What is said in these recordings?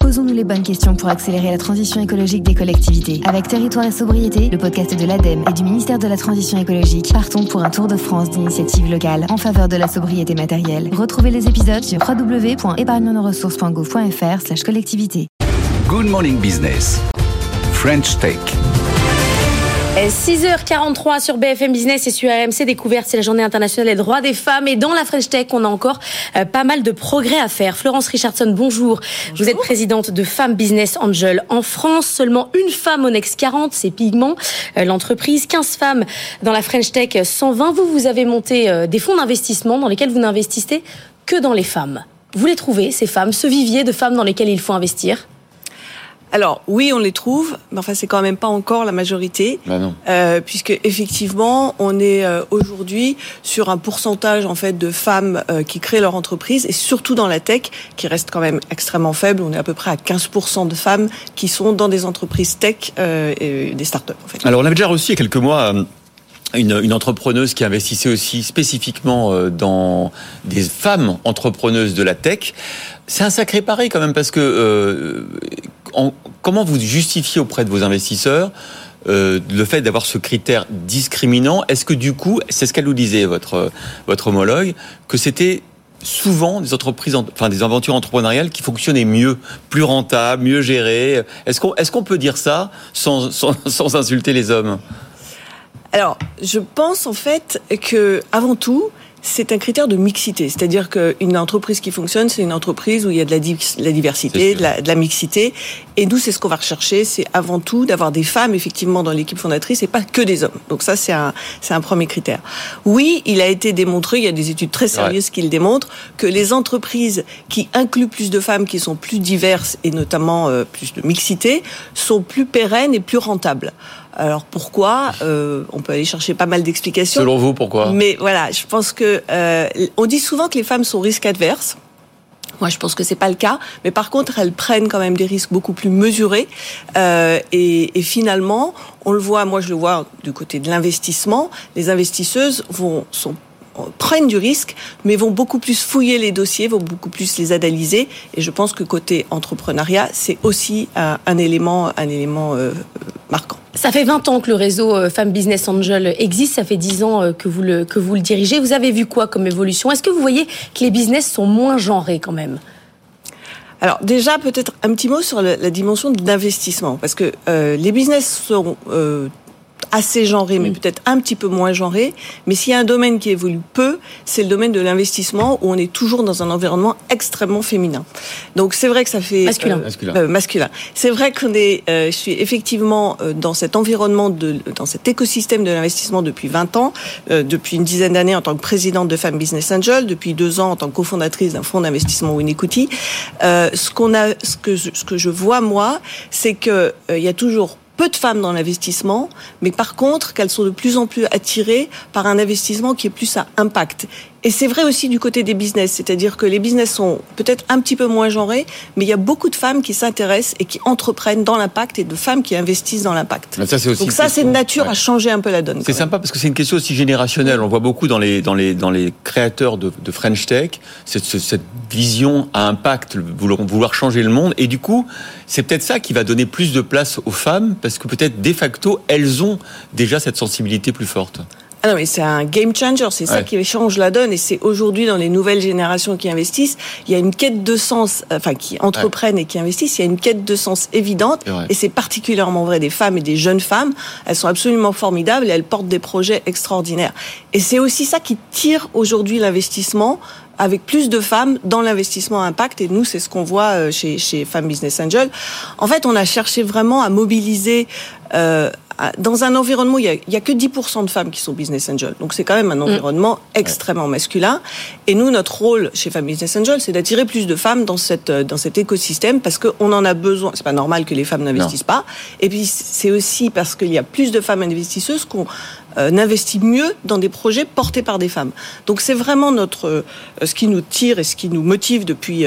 Posons-nous les bonnes questions pour accélérer la transition écologique des collectivités. Avec Territoire et Sobriété, le podcast de l'ADEME et du ministère de la Transition écologique, partons pour un tour de France d'initiatives locales en faveur de la sobriété matérielle. Retrouvez les épisodes sur www.épargnenoressources.gouv.fr/collectivité. Good Morning Business, French Tech. 6h43 sur BFM Business et sur RMC Découverte, c'est la journée internationale des droits des femmes. Et dans la French Tech, on a encore pas mal de progrès à faire. Florence Richardson, bonjour. Vous êtes présidente de Femmes Business Angel en France. Seulement une femme au Next 40, c'est Pigment, l'entreprise. 15 femmes dans la French Tech 120. Vous avez monté des fonds d'investissement dans lesquels vous n'investissez que dans les femmes. Vous les trouvez, ces femmes, ce vivier de femmes dans lesquelles il faut investir ? Alors oui, on les trouve, mais enfin c'est quand même pas encore la majorité, puisque effectivement on est aujourd'hui sur un pourcentage en fait de femmes qui créent leur entreprise, et surtout dans la tech qui reste quand même extrêmement faible. On est à peu près à 15% de femmes qui sont dans des entreprises tech et des startups en fait. Alors on avait déjà reçu il y a quelques mois une entrepreneuse qui investissait aussi spécifiquement dans des femmes entrepreneuses de la tech. C'est un sacré pari quand même, parce que comment vous justifiez auprès de vos investisseurs le fait d'avoir ce critère discriminant? Est-ce que du coup, c'est ce qu'elle nous disait, votre homologue, que c'était souvent des entreprises, enfin des aventures entrepreneuriales qui fonctionnaient mieux, plus rentables, mieux gérées? Est-ce qu'on peut dire ça sans insulter les hommes? Alors, je pense en fait que avant tout, c'est un critère de mixité. C'est-à-dire qu'une entreprise qui fonctionne, c'est une entreprise où il y a de la diversité, de la mixité. Et nous, c'est ce qu'on va rechercher. C'est avant tout d'avoir des femmes, effectivement, dans l'équipe fondatrice et pas que des hommes. Donc ça, c'est un premier critère. Oui, il a été démontré, il y a des études très sérieuses qui le démontrent, que les entreprises qui incluent plus de femmes, qui sont plus diverses et notamment plus de mixité, sont plus pérennes et plus rentables. Alors pourquoi ? On peut aller chercher pas mal d'explications. Selon vous, pourquoi ? Mais voilà, je pense que on dit souvent que les femmes sont risques adverses. Moi, je pense que c'est pas le cas, mais par contre, elles prennent quand même des risques beaucoup plus mesurés. Et finalement, on le voit. Moi, je le vois du côté de l'investissement. Les investisseuses prennent du risque, mais vont beaucoup plus fouiller les dossiers, vont beaucoup plus les analyser. Et je pense que côté entrepreneuriat, c'est aussi un élément marquant. Ça fait 20 ans que le réseau Femmes Business Angel existe. Ça fait 10 ans que vous le dirigez. Vous avez vu quoi comme évolution ? Est-ce que vous voyez que les business sont moins genrés quand même ? Alors déjà, peut-être un petit mot sur la dimension de l'investissement, parce que les business sont assez genré, mais peut-être un petit peu moins genré. Mais s'il y a un domaine qui évolue peu, c'est le domaine de l'investissement, où on est toujours dans un environnement extrêmement féminin. Donc c'est vrai que ça fait masculin. C'est vrai je suis effectivement dans cet environnement dans cet écosystème de l'investissement depuis 20 ans, depuis une dizaine d'années en tant que présidente de Femmes Business Angel, depuis 2 ans en tant que cofondatrice d'un fonds d'investissement Winequity. Ce que je vois moi, c'est que il y a toujours peu de femmes dans l'investissement, mais par contre qu'elles sont de plus en plus attirées par un investissement qui est plus à impact. Et c'est vrai aussi du côté des business, c'est-à-dire que les business sont peut-être un petit peu moins genrés, mais il y a beaucoup de femmes qui s'intéressent et qui entreprennent dans l'impact, et de femmes qui investissent dans l'impact. Ça, c'est aussi donc ça, c'est de nature à changer un peu la donne. C'est sympa parce que c'est une question aussi générationnelle. On voit beaucoup dans les créateurs de French Tech cette vision à impact, vouloir changer le monde. Et du coup, c'est peut-être ça qui va donner plus de place aux femmes, parce que peut-être de facto, elles ont déjà cette sensibilité plus forte. Ah non, mais c'est un game changer, c'est ça qui change la donne, et c'est aujourd'hui dans les nouvelles générations qui investissent, il y a une quête de sens, qui entreprennent et qui investissent, il y a une quête de sens évidente, et c'est particulièrement vrai des femmes et des jeunes femmes. Elles sont absolument formidables et elles portent des projets extraordinaires. Et c'est aussi ça qui tire aujourd'hui l'investissement, avec plus de femmes dans l'investissement impact, et nous, c'est ce qu'on voit chez Femmes Business Angel. En fait, on a cherché vraiment à mobiliser dans un environnement où il y a que 10% de femmes qui sont business angel. Donc c'est quand même un environnement extrêmement masculin. Et nous, notre rôle chez Femmes Business Angel, c'est d'attirer plus de femmes dans cet écosystème, parce qu'on en a besoin. C'est pas normal que les femmes n'investissent pas. Et puis c'est aussi parce qu'il y a plus de femmes investisseuses qu'on investit mieux dans des projets portés par des femmes. Donc c'est vraiment ce qui nous tire et ce qui nous motive depuis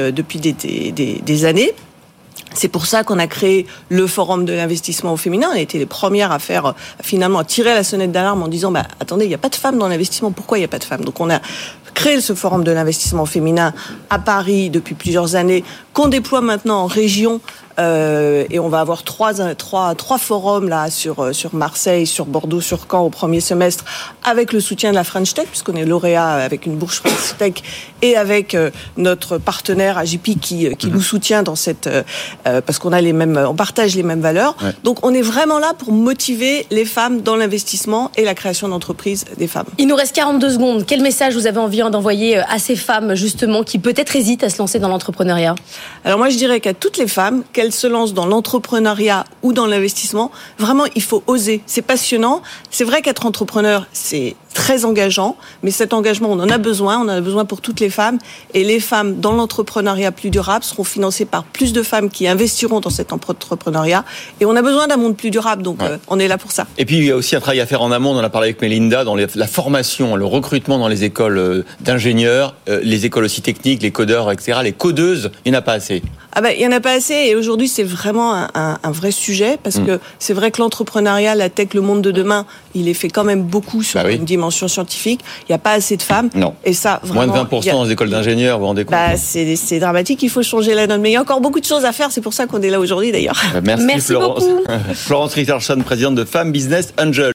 des années. C'est pour ça qu'on a créé le Forum de l'investissement au féminin. On a été les premières à finalement tirer la sonnette d'alarme en disant attendez, il n'y a pas de femmes dans l'investissement. Pourquoi il n'y a pas de femmes? Donc on a créé ce forum de l'investissement féminin à Paris depuis plusieurs années, qu'on déploie maintenant en région. Et on va avoir trois forums là sur Marseille, sur Bordeaux, sur Caen au premier semestre, avec le soutien de la French Tech, puisqu'on est lauréat avec une bourse French Tech, et avec notre partenaire AGP qui nous soutient dans cette parce qu'on a on partage les mêmes valeurs. Ouais. Donc on est vraiment là pour motiver les femmes dans l'investissement et la création d'entreprises des femmes. Il nous reste 42 secondes. Quel message vous avez envie d'envoyer à ces femmes justement qui peut-être hésitent à se lancer dans l'entrepreneuriat? Alors moi je dirais qu'à toutes les femmes, qu'elles se lancent dans l'entrepreneuriat ou dans l'investissement, vraiment il faut oser. C'est passionnant. C'est vrai qu'être entrepreneur, c'est très engageant, mais cet engagement, on en a besoin pour toutes les femmes, et les femmes dans l'entrepreneuriat plus durable seront financées par plus de femmes qui investiront dans cet entrepreneuriat, et on a besoin d'un monde plus durable, donc on est là pour ça. Et puis il y a aussi un travail à faire en amont, on en a parlé avec Mélinda, dans la formation, le recrutement dans les écoles d'ingénieurs, les écoles aussi techniques, les codeurs, etc., les codeuses, il n'y en a pas assez. Il y en a pas assez, et aujourd'hui c'est vraiment un vrai sujet, parce que c'est vrai que l'entrepreneuriat, la tech, le monde de demain, il est fait quand même beaucoup sur une dimension scientifique. Il n'y a pas assez de femmes. Non. Et ça, vraiment, moins de 20% dans les écoles d'ingénieurs, vous vous rendez compte? C'est dramatique, il faut changer la donne. Mais il y a encore beaucoup de choses à faire, c'est pour ça qu'on est là aujourd'hui d'ailleurs. Merci Florence. Florence Richardson, présidente de Femmes Business Angel.